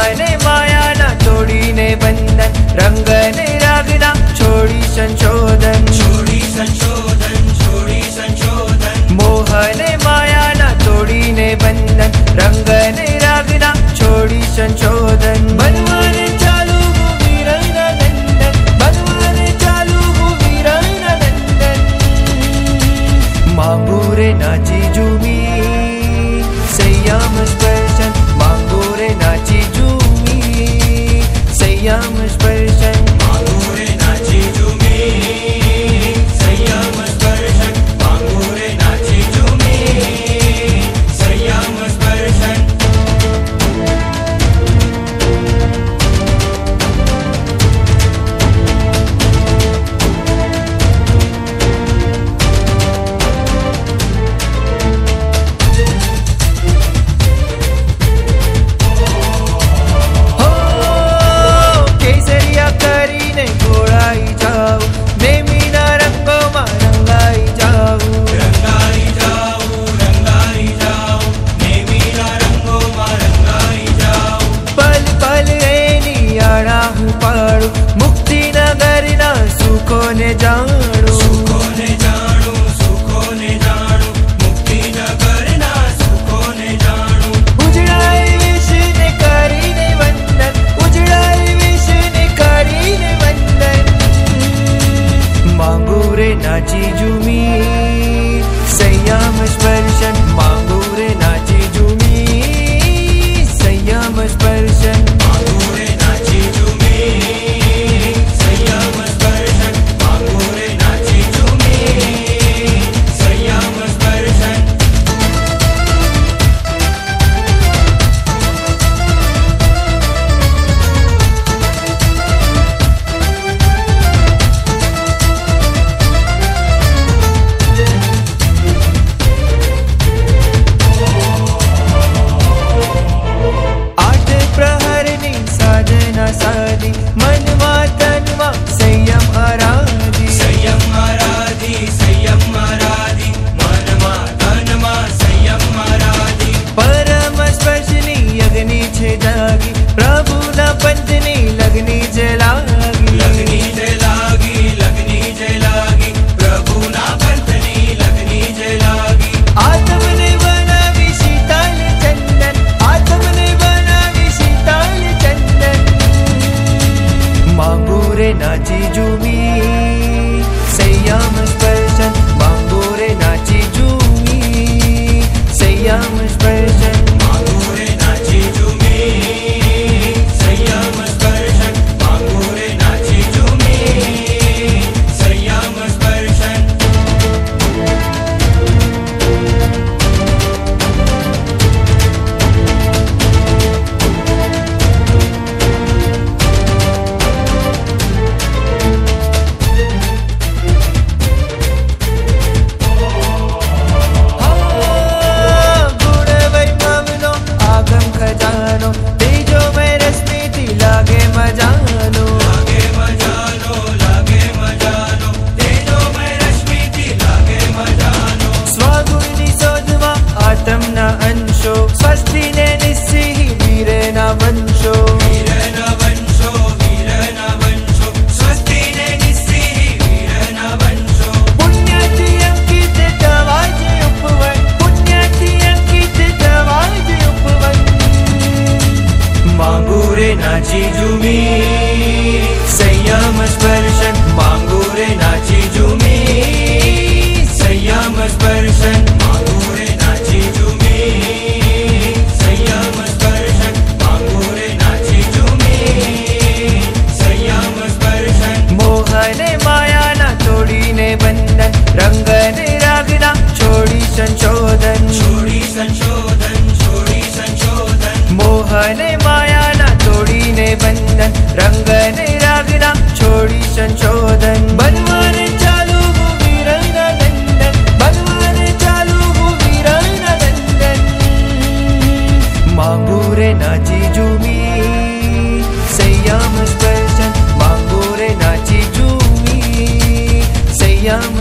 मोहने माया ना तोड़ीने बंधन, रंगने रागना छोड़ी संशोधन, छोड़ी संशोधन, छोड़ी संशोधन। मोहने माया ना तोड़ीने बंधन, रंगने रागना छोड़ी संशोधन। बनवाने चालू वीरना नंदन, बनवाने चालू वीरना नंदन। मांगूरे नाची झूमी संयम स्पर्शन, मांगूरे नाची झूमी संयम स्पर्शन, मांगूरे नाची झूमी संयम स्पर्शन, मांगूरे नाची झूमी संयम स्पर्शन। केसरिया करीने घोड़ाई जाऊ, नेमीना रंगो में रंगाई जाऊ, रंगाई जाऊ, रंगाई जाऊ, नेमीना रंगो में रंगाई जाऊ। पल पल एनी आड़ा हूँ पाड़ू, मुक्ति नगर ना सुखो ने जाणू, सुखो ने जाणू, सुखो ने जाणू, मुक्ति नगर ना सुखो ने जाणू। उजड़ाई विष ने करीने वंदन, उजड़ाई विष ने करीने वंदन। मांगूरे नाची झूमी संयम स्पर्शन, मांगूरे नाची झूमी संयम स्पर्शन, मांगूरे नाची झूमी संयम स्पर्शन, मांगूरे नाची झूमी संयम स्पर्शन। आठ प्रहरनी साधना साधी, मनवा तनवा संयम आराधी, संयम आराधी, संयम आराधी, मनमा तनमा संयम आराधी। परम स्पर्शनी अग्नि छे जागी, प्रभु न पंचनी लगनी जलागी, लगनी जलागी, लगनी जलागी, प्रभु ना पंथनी लगनी जलागी। आत्म ने बनावी शीतल चंदन, आत्म ने बनावी शीतल चंदन। मांगूरे नाची झूमी संयम स्पर्शन, मांगूरे नाची झूमी संयम स्पर्शन, मांगूरे नाची झूमी संयम स्पर्शन, मांगूरे नाची झूमी संयम स्पर्शन। गुण वैभवनो आगम खजानो, तेजो में रश्मि थी लागे मजानो, लागे मजानो, लागे मजानो, तेजो में रश्मि थी लागे मजानो। स्वगुणी शोधवा आत्म न अंशो, स्वस्ति ने निस्सिहि वीर न वंशो, वीर न वंशो, वीर न वंशो, स्वस्ति ने निस्सिहि वीर न वंशो। पुण्याति अंकित दवाज उपवन, पुण्याति अंकित दवाज उपवन। मांगूरे नाची झूमी संयम स्पर्शन, मांगूरे नाची झूमी संयम स्पर्शन, मांगूरे नाची झूमी संयम स्पर्शन, मांगूरे नाची झूमी संयम स्पर्शन। मोहने माया ना तोड़ीने बंधन, रंगने रागना छोड़ी संशोधन, छोड़ी संशोधन, छोड़ी संशोधन। मोहने माया ना तोड़ीने बंधन, रंगने रागना छोड़ी संशोधन। बनवाने चालू वीरना नंदन, बनवाने चालू वीरना नंदन। मांगूरे नाची झूमी संयम स्पर्शन, मांगूरे नाची झूमी संयम